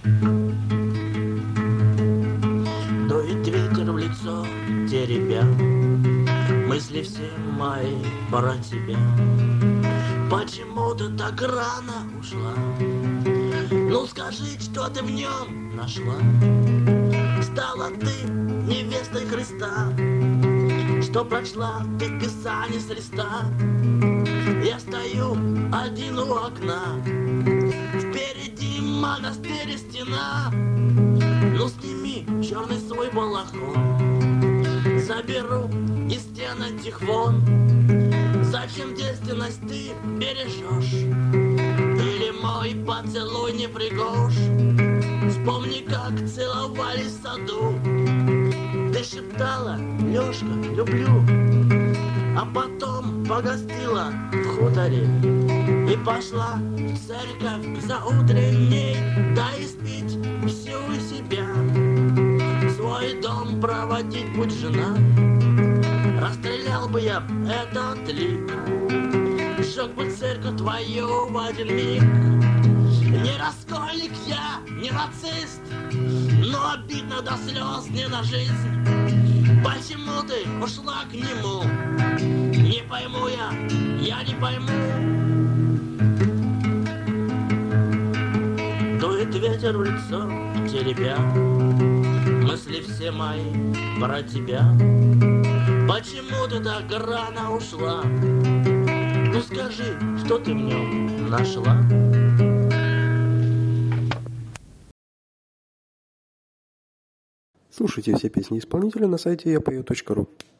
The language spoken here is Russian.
Дует ветер в лицо, теребя мысли все мои про тебя. Почему ты так рано ушла? Ну скажи, что ты в нем нашла? Стала ты невестой Христа, что прочла ты Писание с листа. Я стою один у окна, впереди монастырь и стена. Ну сними черный свой балахон, заберу из стен этих вон. Зачем девственность ты бережешь? Или мой поцелуй не пригож? Вспомни, как целовались в саду. Ты шептала: Лёшка, люблю. А потом погостила в хуторе и пошла в церковь за утренней. Да испить всю себя, свой дом проводить, будь жена. Расстрелял бы я этот лик, сжег бы церковь твою в один миг. Не раскольник я, не нацист, но обидно до слез не на жизнь. Почему ты ушла к нему? Не пойму я не пойму. Дует ветер в лицо, теребя мысли все мои про тебя. Почему ты так рано ушла? Ну скажи, что ты в нем нашла? Слушайте все песни исполнителя на сайте yapою.ru.